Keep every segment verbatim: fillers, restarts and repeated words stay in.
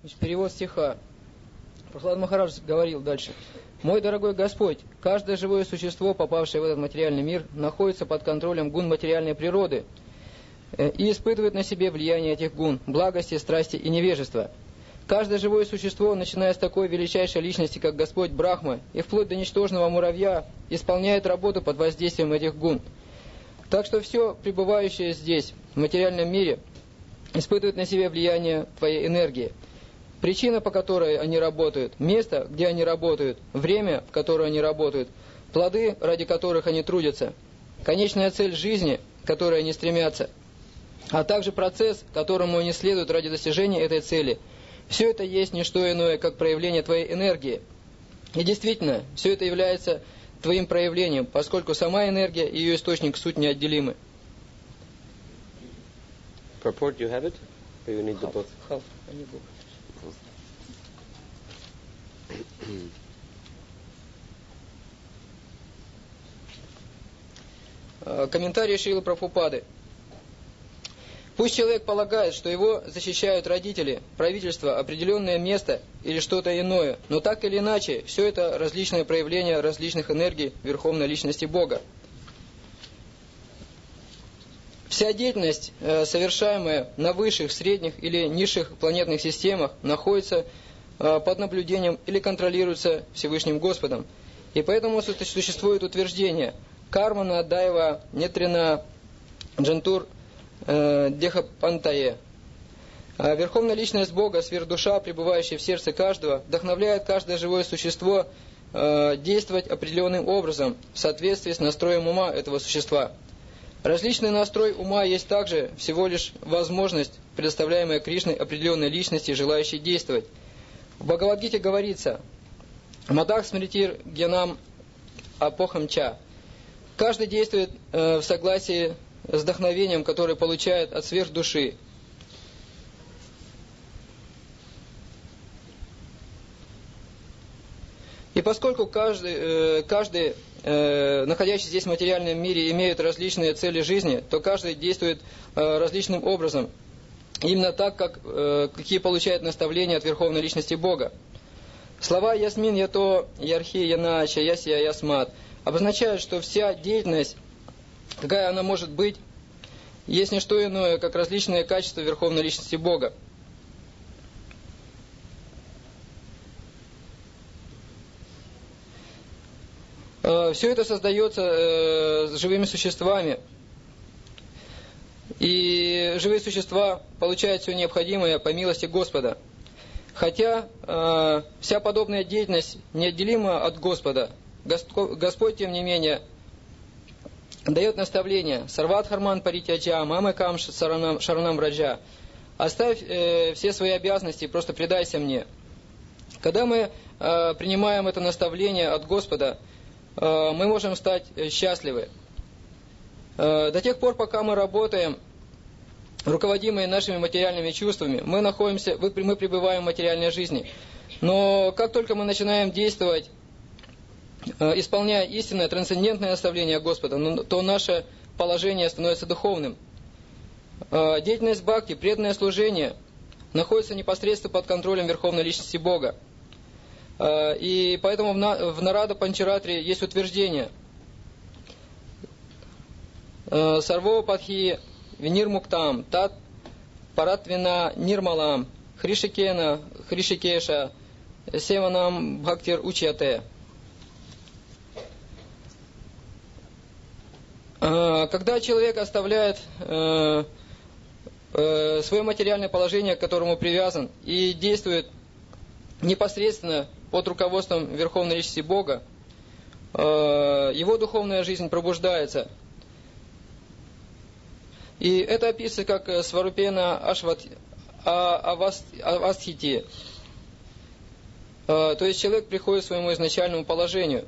Значит, перевод стиха. Прохлад Махарадж говорил дальше. «Мой дорогой Господь, каждое живое существо, попавшее в этот материальный мир, находится под контролем гун материальной природы и испытывает на себе влияние этих гун, благости, страсти и невежества. Каждое живое существо, начиная с такой величайшей личности, как Господь Брахма, и вплоть до ничтожного муравья, исполняет работу под воздействием этих гун. Так что все пребывающее здесь, в материальном мире, испытывает на себе влияние твоей энергии. Причина, по которой они работают, место, где они работают, время, в которое они работают, плоды, ради которых они трудятся, конечная цель жизни, к которой они стремятся, а также процесс, которому они следуют ради достижения этой цели. Все это есть не что иное, как проявление твоей энергии. И действительно, все это является твоим проявлением, поскольку сама энергия и ее источник суть неотделимы». Purport, you have it? Or you need the book? Half, I need book. Комментарий Шрилы Прабхупады. Пусть человек полагает, что его защищают родители, правительство, определенное место или что-то иное, но так или иначе, все это различные проявления различных энергий Верховной Личности Бога. Вся деятельность, совершаемая на высших, средних или низших планетных системах, находится под наблюдением или контролируется Всевышним Господом. И поэтому существует утверждение «Кармана дайва нетрина джентур Дехапантае». Верховная Личность Бога, сверхдуша, пребывающая в сердце каждого, вдохновляет каждое живое существо действовать определенным образом в соответствии с настроем ума этого существа. Различный настрой ума есть также всего лишь возможность, предоставляемая Кришной определенной личности, желающей действовать. В Бхагавад-гите говорится «Мадах смритир генам апохамча». Каждый действует в согласии с вдохновением, которое получает от сверхдуши. И поскольку каждый, каждый находящийся здесь в материальном мире, имеет различные цели жизни, то каждый действует различным образом, именно так, как, какие получает наставления от Верховной Личности Бога. Слова «Ясмин ято ярхи янача ясия ясмат» обозначают, что вся деятельность, какая она может быть, есть не что иное, как различные качества Верховной Личности Бога. Все это создается живыми существами. И живые существа получают все необходимое по милости Господа. Хотя э, вся подобная деятельность неотделима от Господа, Господь, тем не менее, дает наставление «Сарват-харман паритяджа, мамакам шаранам раджа». Оставь э, все свои обязанности, просто предайся мне. Когда мы э, принимаем это наставление от Господа, э, мы можем стать счастливы. Э, до тех пор, пока мы работаем, руководимые нашими материальными чувствами, мы находимся, мы пребываем в материальной жизни. Но как только мы начинаем действовать, исполняя истинное, трансцендентное наставление Господа, то наше положение становится духовным. Деятельность бхакти, преданное служение, находится непосредственно под контролем Верховной Личности Бога. И поэтому в Нарада Панчаратре есть утверждение «Сарво падхи Винир муктам, тат паратвина нирмалам, хришикена, хришикеша, севанам бхактир учьяте». Когда человек оставляет э, э, свое материальное положение, к которому привязан, и действует непосредственно под руководством Верховной Личности Бога, э, его духовная жизнь пробуждается. И это описывается как сварупена авастхити. То есть человек приходит к своему изначальному положению.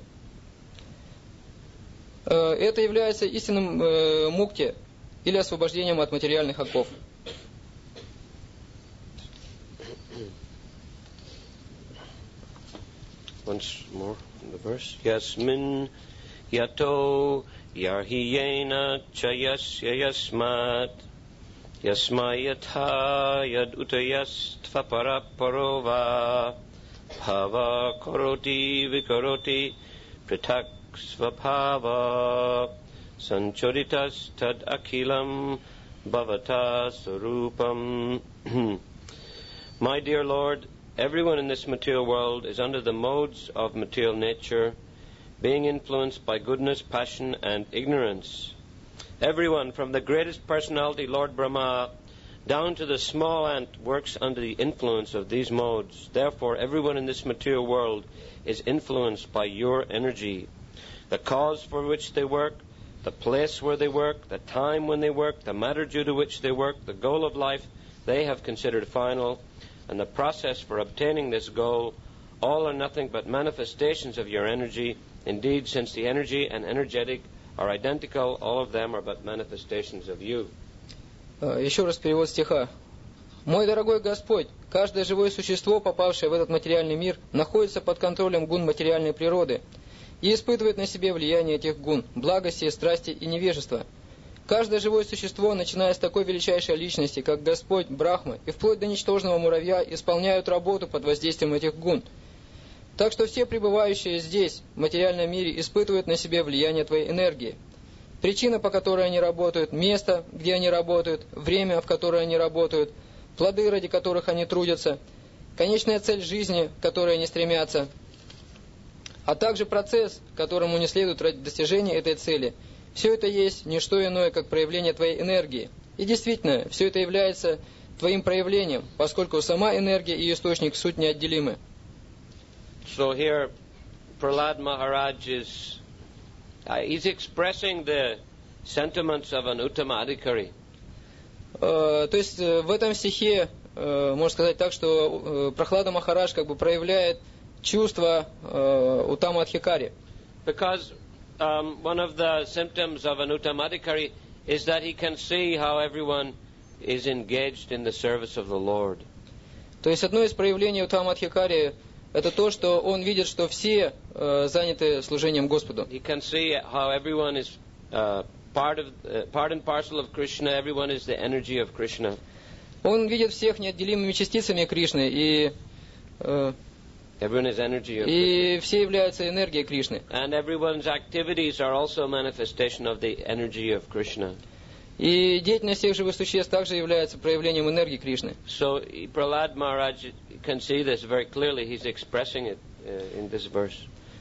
Это является истинным мукти или освобождением от материальных оков. Once more in the verse. Yasmin yato yarhiyena chayasya yasmat Yasmayatha yad utayastva paraparova bhava karoti vikaroti pritak svabhava sanchoritas tad akhilam bhavata sarupam. My dear Lord, everyone in this material world is under the modes of material nature, being influenced by goodness, passion, and ignorance. Everyone, from the greatest personality, Lord Brahma, down to the small ant, works under the influence of these modes. Therefore, everyone in this material world is influenced by your energy. The cause for which they work, the place where they work, the time when they work, the matter due to which they work, the goal of life they have considered final, and the process for obtaining this goal, all are nothing but manifestations of your energy. Indeed, since the energy and energetic are identical, all of them are but manifestations of you. Еще раз перевод стиха. «Мой дорогой Господь, каждое живое существо, попавшее в этот материальный мир, находится под контролем гун материальной природы и испытывает на себе влияние этих гун, благости, страсти и невежества. Каждое живое существо, начиная с такой величайшей личности, как Господь, Брахма, и вплоть до ничтожного муравья, исполняют работу под воздействием этих гун. Так что все пребывающие здесь, в материальном мире, испытывают на себе влияние твоей энергии. Причина, по которой они работают, место, где они работают, время, в которое они работают, плоды, ради которых они трудятся, конечная цель жизни, к которой они стремятся, а также процесс, которому не следует ради достижения этой цели. Все это есть не что иное, как проявление твоей энергии. И действительно, все это является твоим проявлением, поскольку сама энергия и источник суть неотделимы». So here, Prahlad Maharaj is uh, he's expressing the sentiments of an Uttama Adhikari. Uh, то есть в этом стихе uh, можно сказать так, что uh, Прахлада Махарадж как бы проявляет чувства uh, Уттама Адхикари. Because um, one of the symptoms of an Uttama Adhikari is that he can see how everyone is engaged in the service of the Lord. То есть одно из проявлений Уттама Адхикари это то, что он видит, что все uh, заняты служением Господу. He can see how everyone is uh, part of, uh, part and parcel of Krishna. Everyone is the energy of Krishna. Он видит всех неотделимыми частицами Кришны, и uh, everyone is energy of и все являются энергией Кришны. And everyone's activities are also a manifestation of the energy of Krishna. И деятельность всех живых существ также является проявлением энергии Кришны. So Prahlad Maharaj can see this very clearly. He's expressing it uh, in this verse.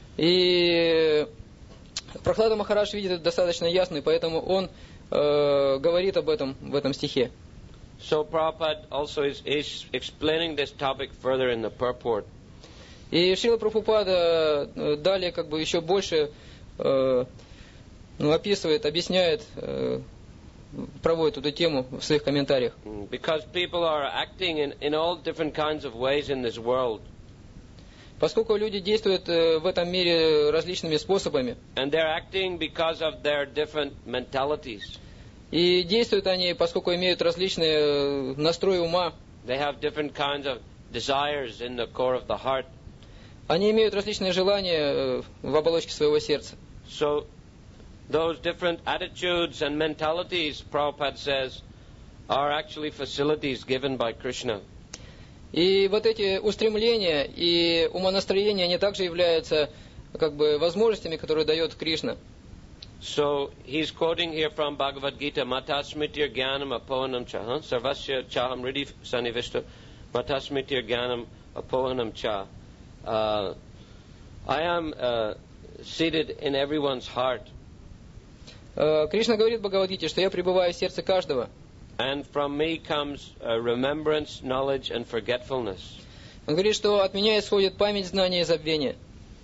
И Прахлада Махарадж видит это достаточно ясно, и поэтому он э, говорит об этом в этом стихе. So Prabhupada also is, is explaining this topic further in the purport. И Шрила Прабхупада э, далее как бы еще больше э, ну, описывает, объясняет, э, проводит эту тему в своих комментариях. Because people are acting in, in all different kinds of ways in this world. Поскольку люди действуют э, в этом мире различными способами. And they're acting because of their different mentalities. И действуют они, поскольку имеют различные настрои ума. They have different kinds of desires in the core of the heart. Они имеют различные желания в оболочке своего сердца. So those different attitudes and mentalities, Prabhupada says, are actually facilities given by Krishna. И вот эти устремления и умонастроения, они также являются как бы возможностями, которые дает Кришна. So he's quoting here from Bhagavad Gita, Matasmitir Gyanam Apohanam Cha, Sarvasya Chaham Riddhi Sanivishta, Matasmitir Gyanam Apohanam Cha. Uh, I am uh, seated in everyone's heart. Uh, Кришна говорит в Бхагавад-гите, что я пребываю в сердце каждого. And from me comes uh, remembrance, knowledge, and forgetfulness. Он говорит, что от меня исходит память, знание и забвение.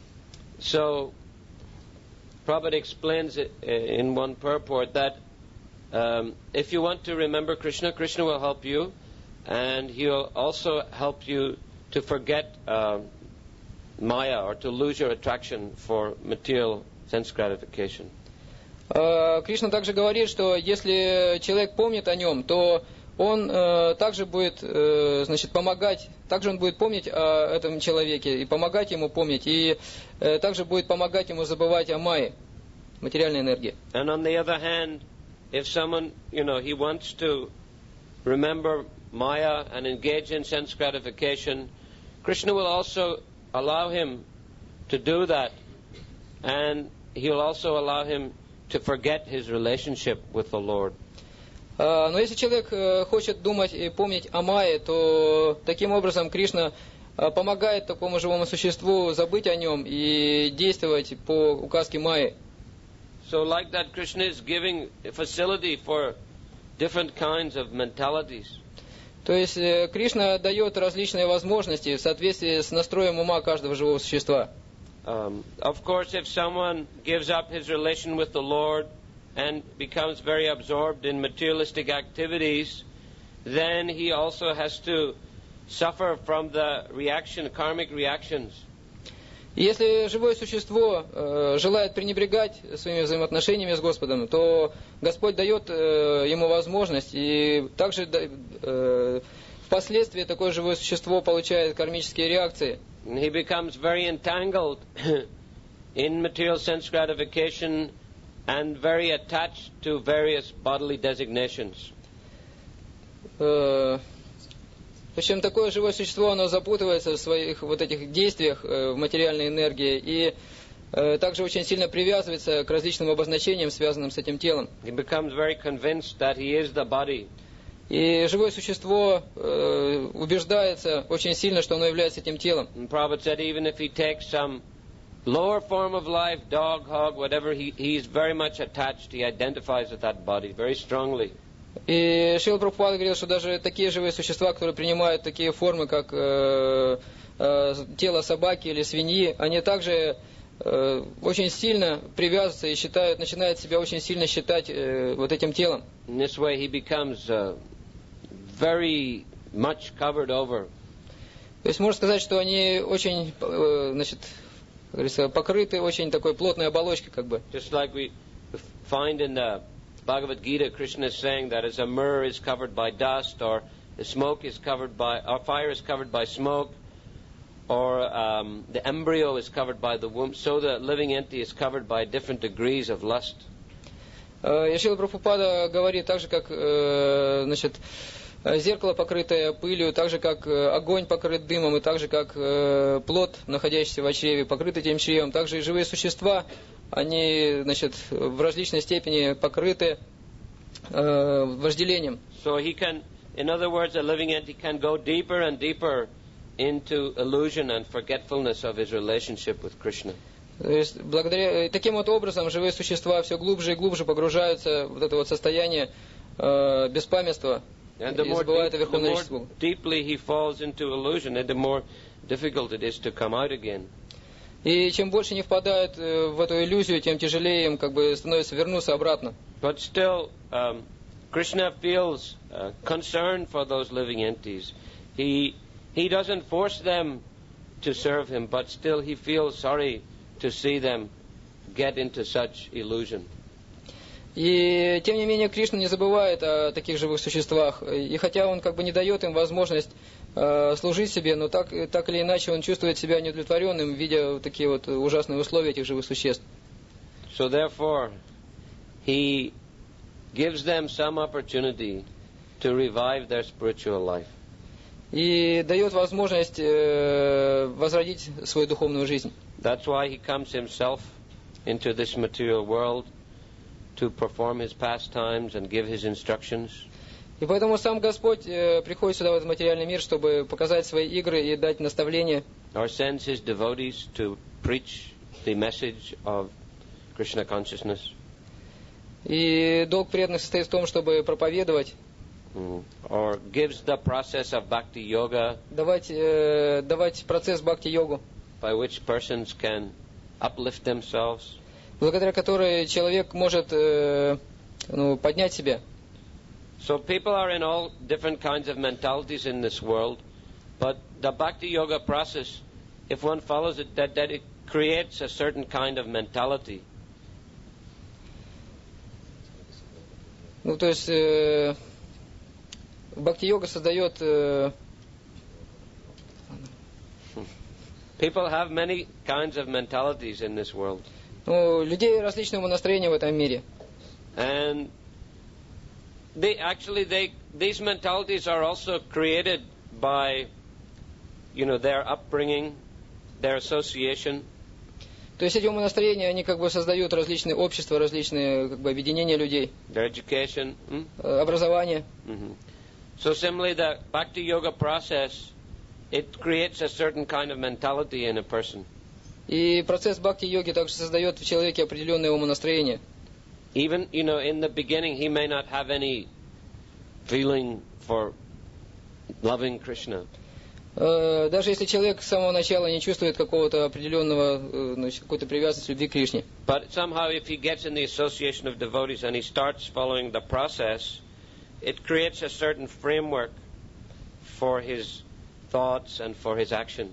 So, Prabhupada explains it in one purport that um, if you want to remember Krishna, Krishna will help you, and He'll also help you to forget uh, Maya or to lose your attraction for material sense gratification. Кришна также говорит, что если человек помнит о нем, то он э, также будет э, значит, помогать, также он будет помнить о этом человеке и помогать ему помнить, и э, также будет помогать ему забывать о майе, материальной энергии. And on the other hand, if someone, you know, he wants to remember Maya and engage in sense gratification, Krishna will also allow him to do that, and he'll also allow him to forget his relationship with the Lord. Но если человек хочет думать и помнить о Майе, то таким образом Кришна помогает такому живому существу забыть о нем и действовать по указке Майи. So like that, Krishna is giving a facility for different kinds of mentalities. То есть Кришна дает различные возможности в соответствии с настроем ума каждого живого существа. Um, of course, if someone gives up his relation with the Lord and becomes very absorbed in materialistic activities, then he also has to suffer from the reaction, karmic reactions. Если живое существо э, желает пренебрегать своими взаимоотношениями с Господом, то Господь дает э, ему возможность, и также э, впоследствии такое живое существо получает кармические реакции. He becomes very entangled in material sense gratification and very attached to various bodily designations. В общем, такое живое существо, оно запутывается в своих вот этих действиях в материальной энергии и также очень сильно привязывается к различным обозначениям, связанным с этим телом. He becomes very convinced that he is the body. И живое существо э, убеждается очень сильно, что оно является этим телом. And Prabhupada said even if he takes some lower form of life, dog, hog, whatever, he, he is very much attached. He identifies with that body very strongly. И Шрила Прабхупада говорил, что даже такие живые существа, которые принимают такие формы, как э, э, тело собаки или свиньи, они также э, очень сильно привязываются и считают, начинают себя очень сильно считать э, вот этим телом. In this way he becomes uh, very much covered over. То есть можно сказать, что они очень, э, значит, как говорится, покрыты очень такой плотной оболочкой, как бы. Just like we find in the Bhagavad Gita, Krishna is saying that as a mirror is covered by dust, or the smoke is covered by, or fire is covered by smoke, or um, the embryo is covered by the womb, so the living entity is covered by different degrees of lust. И Шрила Прабхупада говорит так же, как, э, значит, зеркало, покрытое пылью, так же, как огонь покрыт дымом, и так же, как э, плод, находящийся в чреве, покрыт этим чревом. Также и живые существа, они, значит, в различной степени покрыты э, вожделением. So he can, in other words, a living entity can go deeper and deeper into illusion and forgetfulness of his relationship with Krishna. То есть, благодаря, таким вот образом живые существа все глубже и глубже погружаются в это вот состояние э, беспамятства и забывают о Верховной Личности. Deeply he falls into illusion, and the more difficult it is to come out again. И чем больше они впадают в эту иллюзию, тем тяжелее им как бы становится вернуться обратно. But still, um, Krishna feels uh, concern for those living entities. He he doesn't force them to serve him, but still he feels sorry to see them get into such illusion. И тем не менее Кришна не забывает о таких живых существах. И хотя он как бы не дает им возможность э, служить себе, но так, так или иначе он чувствует себя неудовлетворенным, видя вот такие вот ужасные условия этих живых существ. So therefore, he gives them some opportunity to revive their spiritual life. И дает возможность э, возродить свою духовную жизнь. That's why he comes himself into this material world to perform his pastimes and give his instructions. И поэтому сам Господь э, приходит сюда в этот материальный мир, чтобы показать свои игры и дать наставления. Or sends his devotees to preach the message of Krishna consciousness. И долг преданных состоит в том, чтобы проповедовать. Mm. Or gives the process of bhakti yoga. Давать, э, давать процесс бхакти-йогу. By which persons can uplift themselves. Благодаря которой человек может э, ну, поднять себя. So people are in all different kinds of mentalities in this world, but the bhakti yoga process, if one follows it, that, that it creates a certain kind of mentality. Ну, то есть э, бхакти-йога создает... Э, People have many kinds of mentalities in this world. Ну, людей различного настроения в этом мире. And they actually they these mentalities are also created by, you know, their upbringing, their association. То есть эти умонастроения, они как бы создают различные общества, различные как бы объединения людей. Their education. Hmm? Образование. Mm-hmm. So similarly, the Bhakti Yoga process, it creates a certain kind of mentality in a person. И процесс бхакти-йоги также создает в человеке определенное умонастроение. Even, you know, in the beginning, he may not have any feeling for loving Krishna. Даже если человек с самого начала не чувствует какого-то определенного, значит, какой-то привязанности, любви к Кришне. But somehow, if he gets in the association of devotees and he starts following the process, it creates a certain framework for his thoughts and for his actions.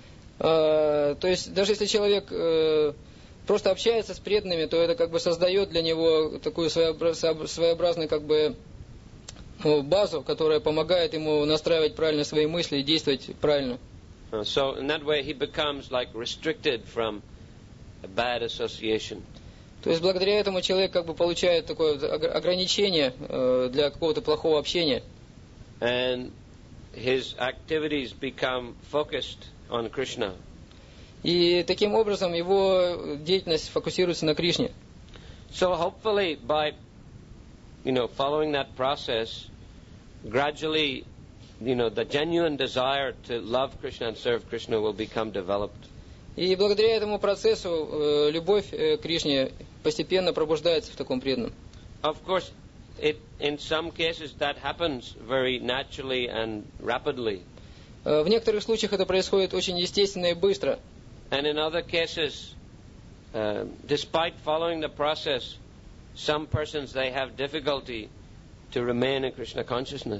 То есть даже если человек просто общается с преданными, то это как бы создает для него такую своеобразную как бы базу, которая помогает ему настраивать правильно свои мысли и действовать правильно. So in that way he becomes like restricted from a bad association. То есть благодаря этому человек как бы получает такое ограничение для какого-то плохого общения. And his activities become focused on Krishna. И таким образом его деятельность фокусируется на Кришне. So hopefully by, you know, following that process, gradually, you know, the genuine desire to love Krishna and serve Krishna will become developed. И благодаря этому процессу любовь к Кришне постепенно пробуждается в таком преданном. Of course, it in some cases that happens very naturally and rapidly. В некоторых случаях это происходит очень естественно и быстро. And in other cases, uh, despite following the process, some persons they have difficulty to remain in Krishna consciousness.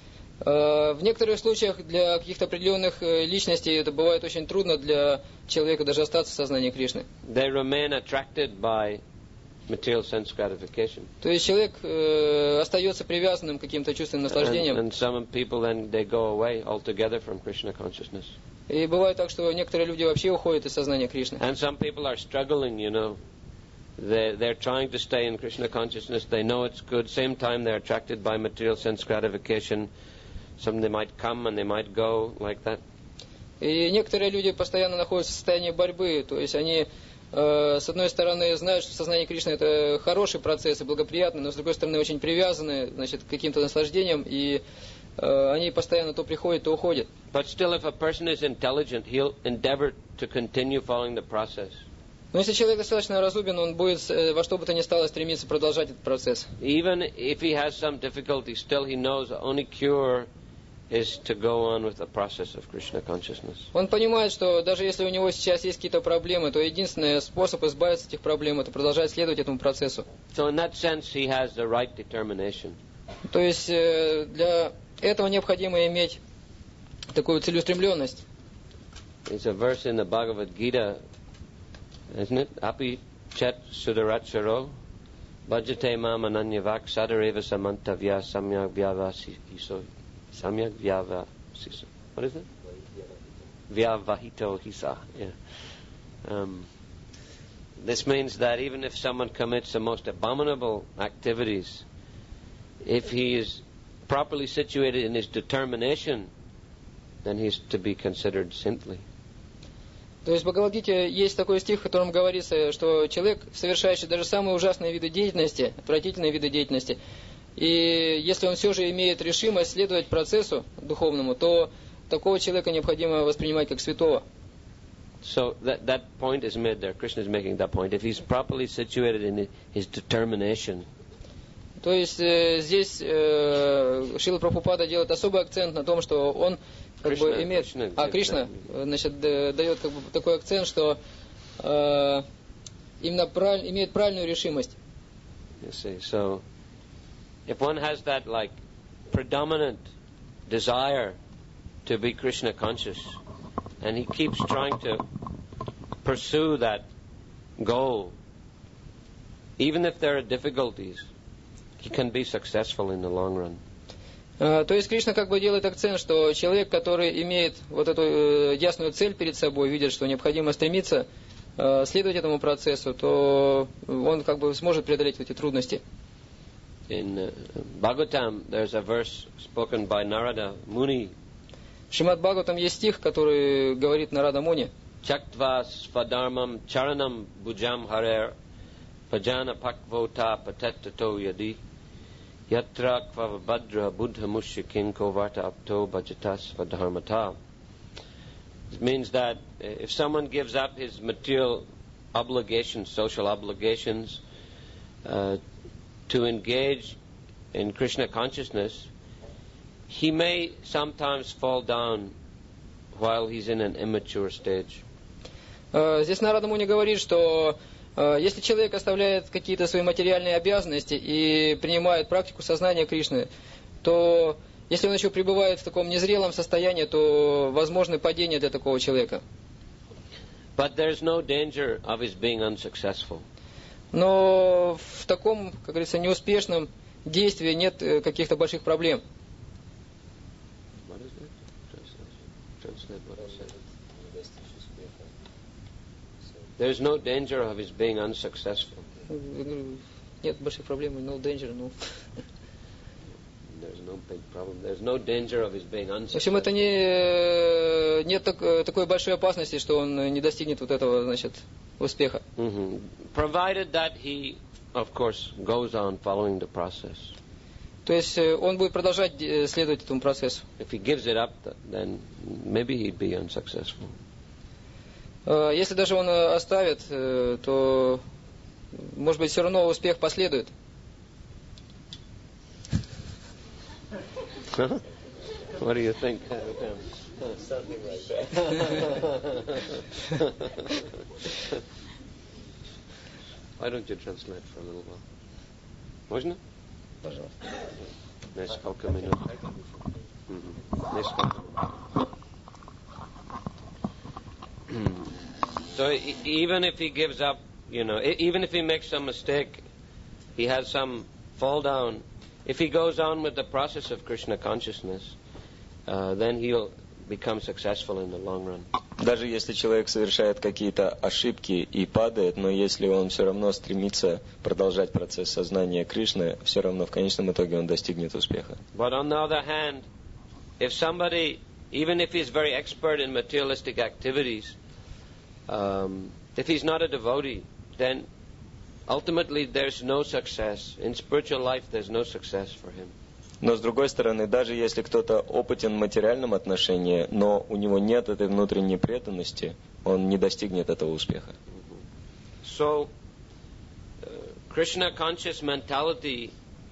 В некоторых случаях для каких-то определенных личностей это бывает очень трудно для человека даже остаться в сознании Кришны. They remain attracted by material sense gratification. То есть человек э, остается привязанным к каким-то чувственным наслаждениям. And, and some people then they go away altogether from Krishna consciousness. И бывает так, что некоторые люди вообще уходят из сознания Кришны. And some people are struggling, you know. They they're trying to stay in Krishna consciousness. They know it's good. Same time they're attracted by material sense gratification. Some they might come and they might go like that. И некоторые люди постоянно находятся в состоянии борьбы, то есть они э, с одной стороны знают, что сознание Кришны это хороший процесс и благоприятный, но с другой стороны очень привязаны, значит, к каким-то наслаждениям, и э, они постоянно то приходят, то уходят. But still, if a person is intelligent, he'll endeavor to continue following the process. Но если человек достаточно разумен, он будет э, во что бы то ни стало стремиться продолжать этот процесс. Even if he has some difficulty, still he knows the only cure is to go on with the process of Krishna consciousness. Он понимает, что даже если у него сейчас есть какие-то проблемы, то единственный способ избавиться от этих проблем — это продолжать следовать этому процессу. So in that sense, he has the right determination. То есть для этого необходимо иметь такую целеустремленность. It's a verse in the Bhagavad Gita, isn't it? Api chet sudaracharo bhajate mam ananyavak sadareva samantavya samyak vyavasiso. Samyak vyavasiso. What is it? Vyavahito hisa. Yeah. Um, this means that even if someone commits the most abominable activities, if he is properly situated in his determination, then he is to be considered saintly. То есть в Бхагавад-гите есть такой стих, в котором говорится, что человек, совершающий даже самые ужасные виды деятельности, отвратительные виды деятельности, и если он все же имеет решимость следовать процессу духовному, то такого человека необходимо воспринимать как святого. So that that point is made there. Krishna is making that point. If he's properly situated in his determination. То есть э, здесь э, Шрила Прабхупада делает особый акцент на том, что он как Кришна, бы имеет, Кришна, а Кришна, значит, дает как бы такой акцент, что э, именно правиль, имеет правильную решимость. You see, so if one has that like predominant desire to be Krishna conscious, and he keeps trying to pursue that goal, even if there are difficulties, he can be successful in the long run. То есть Кришна как бы делает акцент, что человек, который имеет вот эту э, ясную цель перед собой, видит, что необходимо стремиться э, следовать этому процессу, то он как бы сможет преодолеть эти трудности. In uh, Bhagavatam, there's a verse spoken by Narada Muni. В Шримад Бхагаватам есть стих, который говорит Нарада Муни. Chaktva svadharmam charanam bhujam harer pajana pakvota patetato yadi yatra kvavabhadra buddha mushyakinko varta apto bhajatas svadharmata. It means that if someone gives up his material obligations, social obligations, uh, to engage in Krishna consciousness, he may sometimes fall down while he's in an immature stage. Здесь Нарада Муни говорит, что если человек оставляет какие-то свои материальные обязанности и принимает практику сознания Кришны, то если он еще пребывает в таком незрелом состоянии, то возможны падения для такого человека. But there's no danger of his being unsuccessful. Но в таком, как говорится, неуспешном действии нет каких-то больших проблем. There's no danger of his being unsuccessful. Нет больших проблем, no danger, no. There's no big problem. There's no danger of his being unsuccessful. В общем, это не нет так, такой большой опасности, что он не достигнет вот этого, значит, успеха. Mm-hmm. Provided that he, of course, goes on following the process. То есть он будет продолжать следовать этому процессу. If he gives it up, then maybe he'd be unsuccessful. Если даже он оставит, то, может быть, все равно успех последует. Huh? What do you think? Something like that. Why don't you translate for a little while? Можно? Пожалуйста. Несколько минут. Несколько минут. So even if he gives up, you know, even if he makes some mistake, he has some fall down, if he goes on with the process of Krishna consciousness, uh, then he'll become successful in the long run. Даже если человек совершает какие-то ошибки и падает, но если он все равно стремится продолжать процесс сознания Кришны, все равно в конечном итоге он достигнет успеха. But on the other hand, if somebody, even if he's very expert in materialistic activities, um, if he's not a devotee, then ultimately there's no success. In spiritual life, there's no success for him. Но с другой стороны, даже если кто-то опытен в материальном отношении, но у него нет этой внутренней преданности, он не достигнет этого успеха. So, uh, Krishna conscious mentality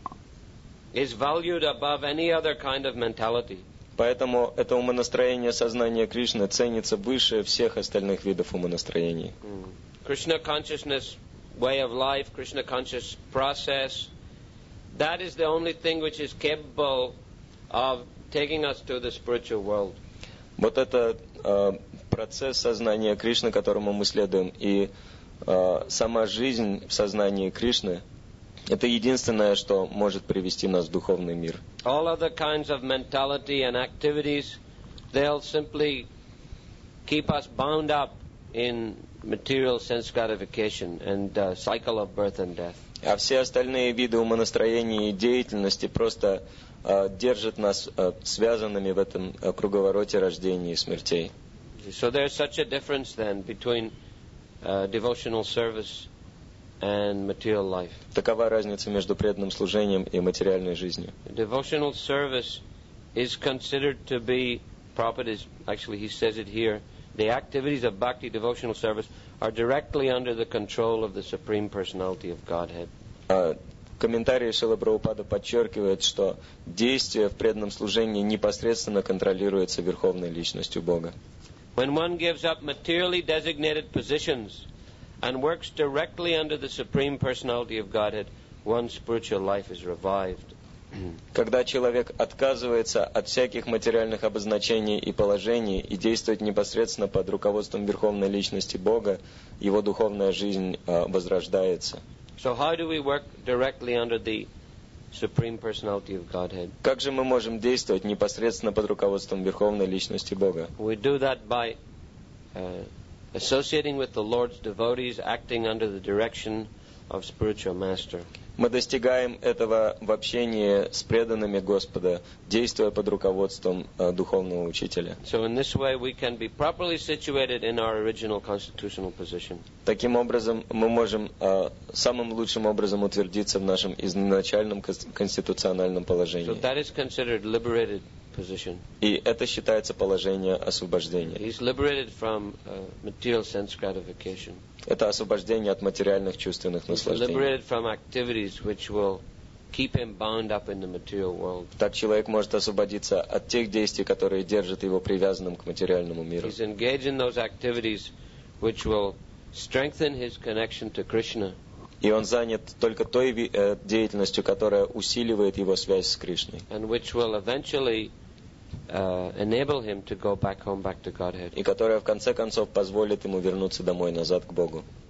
is valued above any other kind of mentality. Поэтому это умонастроение сознания Кришны ценится выше всех остальных видов умонастроений. Mm. Krishna consciousness way of life, Krishna conscious process, that is the only thing which is capable of taking us to the spiritual world. Вот это э, процесс сознания Кришны, которому мы следуем, и э, сама жизнь в сознании Кришны, это единственное, что может привести нас в духовный мир. All other kinds of mentality and activities, they'll simply keep us bound up in material sense gratification and uh, cycle of birth and death. А все остальные виды умонастроения и деятельности просто э, держат нас э, связанными в этом э, круговороте рождения и смертей. So there's such a difference then between uh, devotional service and material life. Такова разница между преданным служением и материальной жизнью. Devotional service is considered to be, Prabhupada is, actually he says it here, the activities of bhakti devotional service are directly under the control of the Supreme Personality of Godhead. В комментарии Шрила Прабхупада подчеркивает, что действие в преданном служении непосредственно контролируется Верховной Личностью Бога. When one gives up materially designated positions and works directly under the Supreme Personality of Godhead, one's spiritual life is revived. Когда человек отказывается от всяких материальных обозначений и положений и действует непосредственно под руководством Верховной Личности Бога, его духовная жизнь э, возрождается. So how do we work directly under the Supreme Personality of Godhead? Как же мы можем действовать непосредственно под руководством Верховной Личности Бога? We do that by uh, associating with the Lord's devotees, acting under the direction of spiritual master. Мы достигаем этого в общении с преданными Господа, действуя под руководством э, духовного учителя. So in this way we can be properly situated in our original constitutional position. Таким образом, мы можем э, самым лучшим образом утвердиться в нашем изначальном кон- конституциональном So положении. that is considered liberated position. И это считается положение освобождения. He's liberated from uh, material sense gratification. Это освобождение от материальных чувственных He's наслаждений. liberated from activities which will keep him bound up in the material world. Так человек может освободиться от тех действий, которые держат его привязанным к материальному миру. He's engaged in those activities which will strengthen his connection to Krishna. И он занят только той ви- э, деятельностью, которая усиливает его связь с Кришной. And which will eventually uh, enable him to go back home, back to Godhead. И которая в конце концов позволит ему вернуться домой, назад к Богу.